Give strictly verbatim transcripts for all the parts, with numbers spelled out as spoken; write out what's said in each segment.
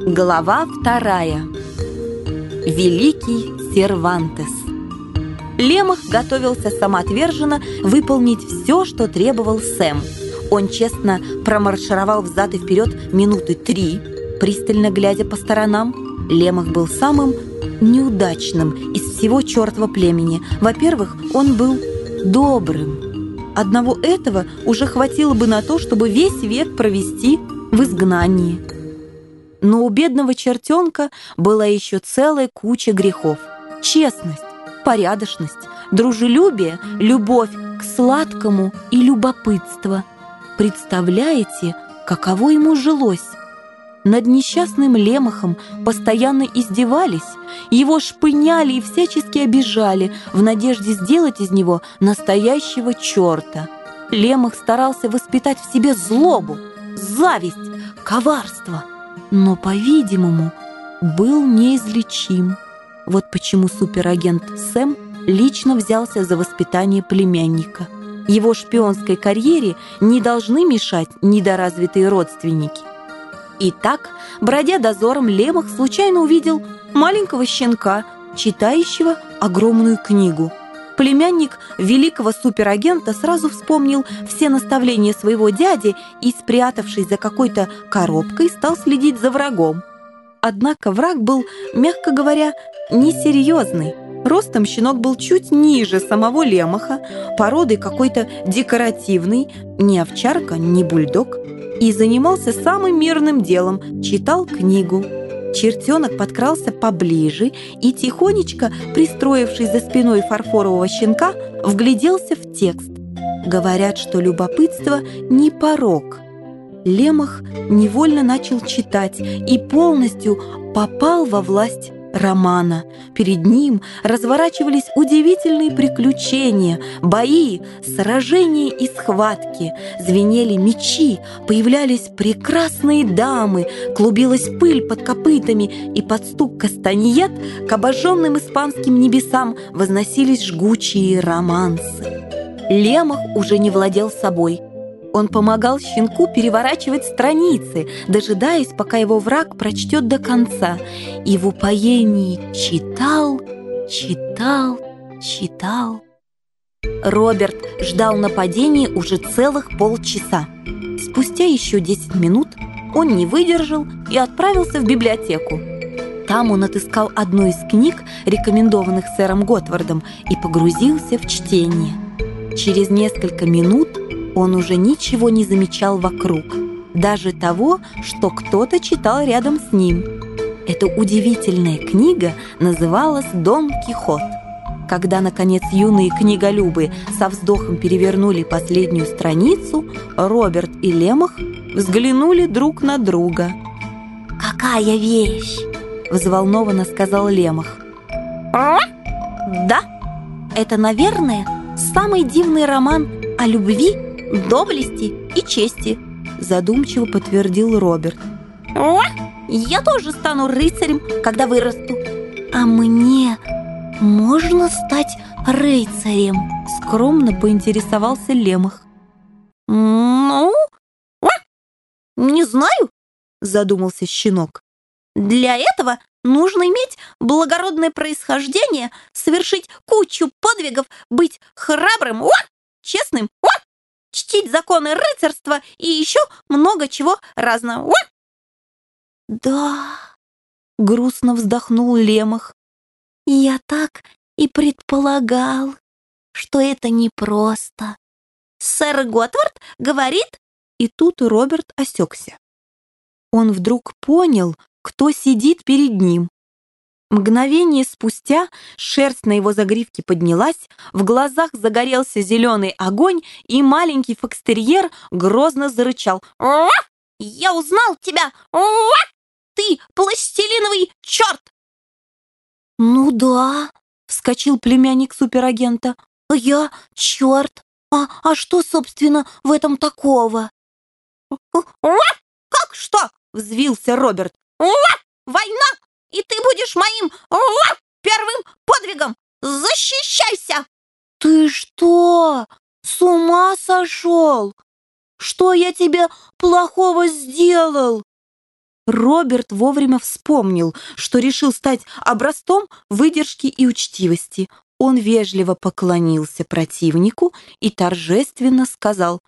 Глава вторая. Великий Сервантес. Лемах готовился самоотверженно выполнить все, что требовал Сэм. Он честно промаршировал взад и вперед минуты три, пристально глядя по сторонам. Лемах был самым неудачным из всего чертова племени. Во-первых, он был добрым. Одного этого уже хватило бы на то, чтобы весь век провести в изгнании. Но у бедного чертенка была еще целая куча грехов. Честность, порядочность, дружелюбие, любовь к сладкому и любопытство. Представляете, каково ему жилось? Над несчастным Лемахом постоянно издевались, его шпыняли и всячески обижали в надежде сделать из него настоящего черта. Лемах старался воспитать в себе злобу, зависть, коварство, но, по-видимому, был неизлечим. Вот почему суперагент Сэм лично взялся за воспитание племянника. Его шпионской карьере не должны мешать недоразвитые родственники. Итак, бродя дозором, Лемах случайно увидел маленького щенка, читающего огромную книгу. Племянник великого суперагента сразу вспомнил все наставления своего дяди и, спрятавшись за какой-то коробкой, стал следить за врагом. Однако враг был, мягко говоря, несерьезный. Ростом щенок был чуть ниже самого Лемаха, породой какой-то декоративный, ни овчарка, ни бульдог, и занимался самым мирным делом – читал книгу. Чертенок подкрался поближе и, тихонечко пристроившись за спиной фарфорового щенка, вгляделся в текст. Говорят, что любопытство не порок. Лемах невольно начал читать и полностью попал во власть романа. Перед ним разворачивались удивительные приключения, бои, сражения и схватки. Звенели мечи, появлялись прекрасные дамы, клубилась пыль под копытами, и под стук кастаньет к обожженным испанским небесам возносились жгучие романсы. Лемах уже не владел собой. Он помогал щенку переворачивать страницы, дожидаясь, пока его враг прочтет до конца, и в упоении читал, читал, читал. Роберт ждал нападения уже целых полчаса. Спустя еще десять минут он не выдержал и отправился в библиотеку. Там он отыскал одну из книг, рекомендованных сэром Готвардом, и погрузился в чтение. Через несколько минут он уже ничего не замечал вокруг, даже того, что кто-то читал рядом с ним. Эта удивительная книга называлась «Дон Кихот». Когда, наконец, юные книголюбы со вздохом перевернули последнюю страницу, Роберт и Лемах взглянули друг на друга. «Какая вещь!» – взволнованно сказал Лемах. «Да, это, наверное, самый дивный роман о любви, доблести и чести», задумчиво подтвердил Роберт. «Я тоже стану рыцарем, когда вырасту». «А мне можно стать рыцарем?» скромно поинтересовался Лемах. «Ну, не знаю», задумался щенок. «Для этого нужно иметь благородное происхождение, совершить кучу подвигов, быть храбрым, честным, чтить законы рыцарства и еще много чего разного». «Да», — грустно вздохнул Лемах, — «я так и предполагал, что это непросто. Сэр Готвард говорит...» И тут Роберт осекся. Он вдруг понял, кто сидит перед ним. Мгновение спустя шерсть на его загривке поднялась, в глазах загорелся зеленый огонь, и маленький фокстерьер грозно зарычал. «Я узнал тебя! Ты пластилиновый черт!» «Ну да», — вскочил племянник суперагента, — «я черт. А, а что, собственно, в этом такого?» «Как что?» — взвился Роберт. «Война! И ты будешь моим первым подвигом! Защищайся!» «Ты что, с ума сошел? Что я тебе плохого сделал?» Роберт вовремя вспомнил, что решил стать образцом выдержки и учтивости. Он вежливо поклонился противнику и торжественно сказал: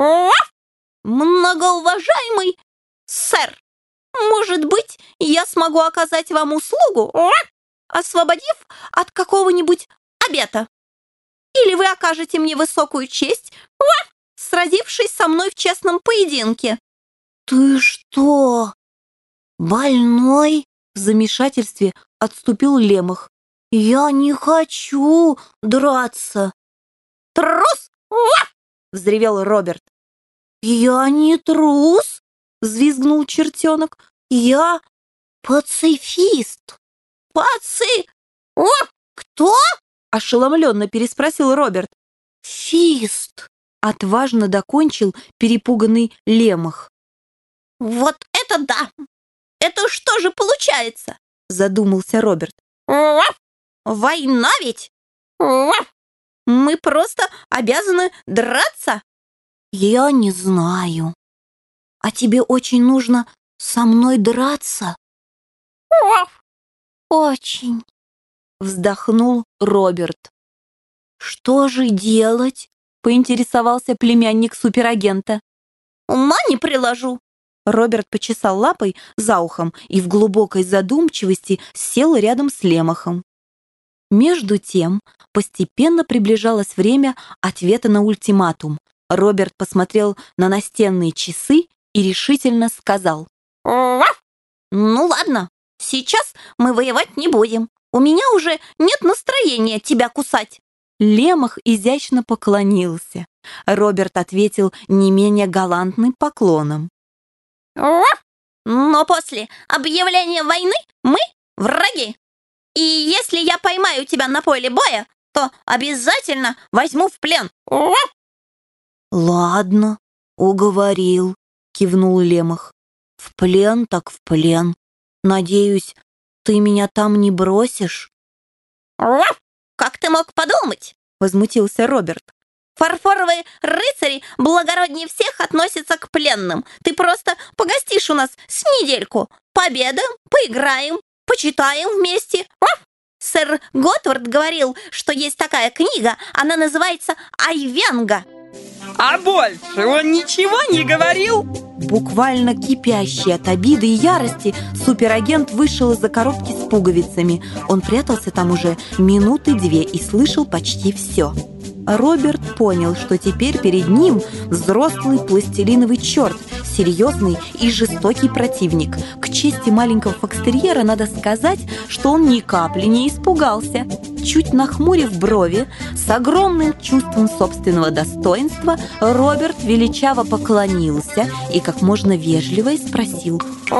«Многоуважаемый сэр, может быть, я смогу оказать вам услугу, освободив от какого-нибудь обета? Или вы окажете мне высокую честь, сразившись со мной в честном поединке?» «Ты что, больной?» В замешательстве отступил Лемах. «Я не хочу драться!» «Трус!» — взревел Роберт. «Я не трус!» — взвизгнул чертенок. «Я пацифист!» «Паци... О, кто?» — ошеломленно переспросил Роберт. «Фист!» — отважно докончил перепуганный Лемах. «Вот это да! Это что же получается?» — задумался Роберт. «Война ведь? Мы просто обязаны драться?» «Я не знаю. А тебе очень нужно со мной драться?» «Очень», — вздохнул Роберт. «Что же делать?» — поинтересовался племянник суперагента. «Ума не приложу». Роберт почесал лапой за ухом и в глубокой задумчивости сел рядом с Лемахом. Между тем постепенно приближалось время ответа на ультиматум. Роберт посмотрел на настенные часы и решительно сказал: «Ну ладно, сейчас мы воевать не будем. У меня уже нет настроения тебя кусать». Лемах изящно поклонился. Роберт ответил не менее галантным поклоном. «Но после объявления войны мы враги. И если я поймаю тебя на поле боя, то обязательно возьму в плен». «Ладно, уговорил», — кивнул Лемах. «В плен так в плен. Надеюсь, ты меня там не бросишь?» «Как ты мог подумать?» — возмутился Роберт. «Фарфоровые рыцари благороднее всех относятся к пленным. Ты просто погостишь у нас с недельку. Пообедаем, поиграем, почитаем вместе. Сэр Готвард говорил, что есть такая книга, она называется «Айвенга». А больше он ничего не говорил?» Буквально кипящий от обиды и ярости, суперагент вышел из-за коробки с пуговицами. Он прятался там уже минуты две и слышал почти все. Роберт понял, что теперь перед ним взрослый пластилиновый черт, серьезный и жестокий противник. К чести маленького фокстерьера надо сказать, что он ни капли не испугался. Чуть нахмурив брови, с огромным чувством собственного достоинства, Роберт величаво поклонился и как можно вежливо спросил: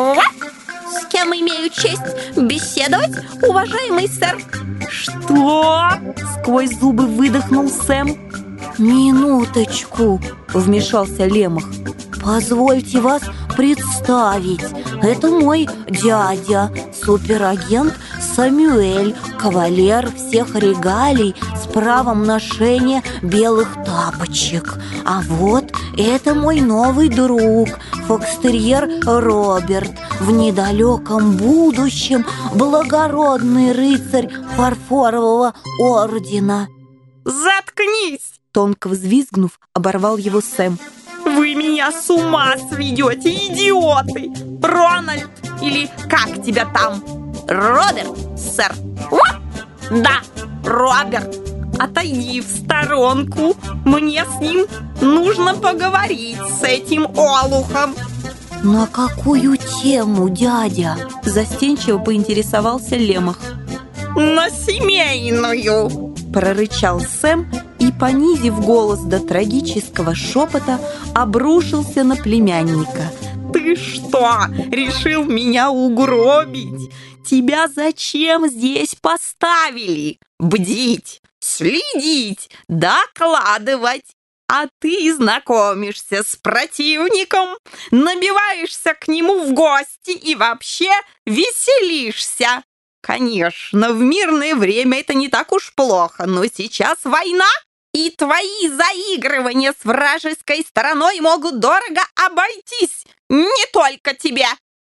«С кем имею честь беседовать, уважаемый сэр?» «Что?» — сквозь зубы выдохнул Сэм. «Минуточку», — вмешался Лемах. «Позвольте вас представить. Это мой дядя, суперагент Самюэль, кавалер всех регалий с правом ношения белых тапочек. А вот это мой новый друг, фокстерьер Роберт, в недалеком будущем благородный рыцарь фарфорового ордена». «Заткнись!» Тонко взвизгнув, оборвал его Сэм. «Вы меня с ума сведете, идиоты! Рональд, или как тебя там?» «Роберт, сэр!» «Да, Роберт! Отойди в сторонку! Мне с ним нужно поговорить, с этим олухом!» «На какую тему, дядя?» Застенчиво поинтересовался Лемах. «На семейную!» Прорычал Сэм и, понизив голос до трагического шепота, обрушился на племянника. «Ты что, решил меня угробить? Тебя зачем здесь поставили? Бдить, следить, докладывать. А ты знакомишься с противником, набиваешься к нему в гости и вообще веселишься. Конечно, в мирное время это не так уж плохо, но сейчас война, и твои заигрывания с вражеской стороной могут дорого обойтись не только тебе».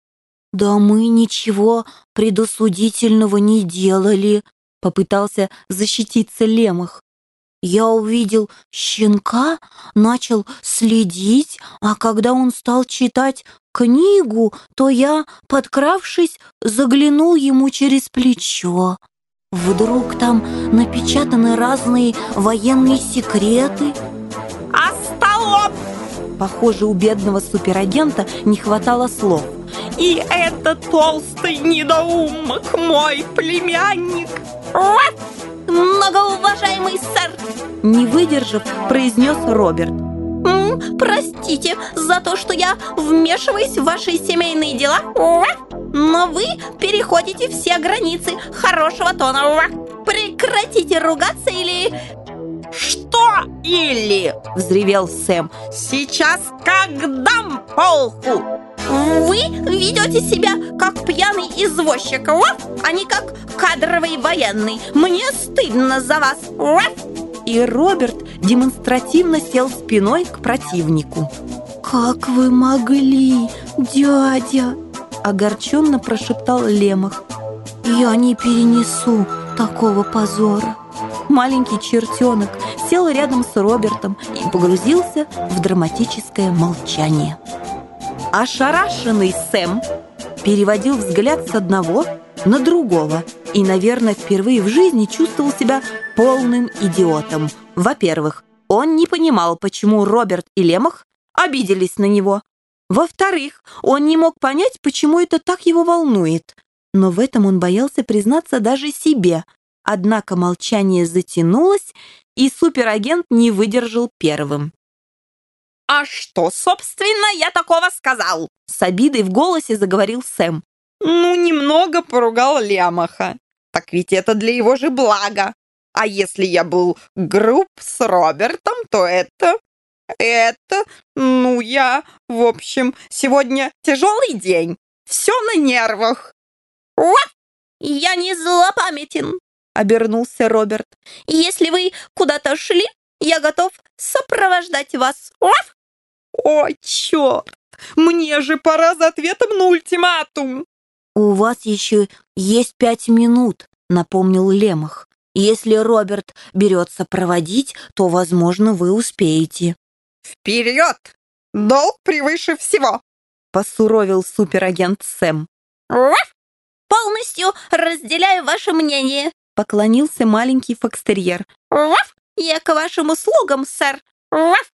«Да мы ничего предосудительного не делали», — попытался защититься Лемах. «Я увидел щенка, начал следить, а когда он стал читать книгу, то я, подкравшись, заглянул ему через плечо. Вдруг там напечатаны разные военные секреты». «Остолоп!» Похоже, у бедного суперагента не хватало слов. «И это толстый недоумок, мой племянник!» «Уа!» «Многоуважаемый сэр!» Не выдержав, произнес Роберт. М, «Простите за то, что я вмешиваюсь в ваши семейные дела, уа, но вы переходите все границы хорошего тона. Уа. Прекратите ругаться или...» «Что или?» — взревел Сэм. «Сейчас как дам полку!» «Вы ведете себя как пьяный извозчик, уа, а не как кадровый военный. Мне стыдно за вас. Уа». И Роберт демонстративно сел спиной к противнику. «Как вы могли, дядя?» — огорченно прошептал Лемах. «Я не перенесу такого позора». Маленький чертенок сел рядом с Робертом и погрузился в драматическое молчание. Ошарашенный Сэм переводил взгляд с одного на другого и, наверное, впервые в жизни чувствовал себя полным идиотом. Во-первых, он не понимал, почему Роберт и Лемах обиделись на него. Во-вторых, он не мог понять, почему это так его волнует. Но в этом он боялся признаться даже себе. Однако молчание затянулось, и суперагент не выдержал первым. «А что, собственно, я такого сказал?» С обидой в голосе заговорил Сэм. «Ну, немного поругал Лемаха. Так ведь это для его же блага. А если я был груб с Робертом, то это... Это... Ну, я... В общем, сегодня тяжелый день. Все на нервах». «Уа! Я не злопамятен», — обернулся Роберт. «Если вы куда-то шли, я готов сопровождать вас. Уа!» «О, черт! Мне же пора за ответом на ультиматум!» «У вас еще есть пять минут», — напомнил Лемах. «Если Роберт берется проводить, то, возможно, вы успеете». «Вперед! Долг превыше всего!» — посуровил суперагент Сэм. «Уа! Полностью разделяю ваше мнение», — поклонился маленький фокстерьер. «Уа! Я к вашим услугам, сэр. Уа!»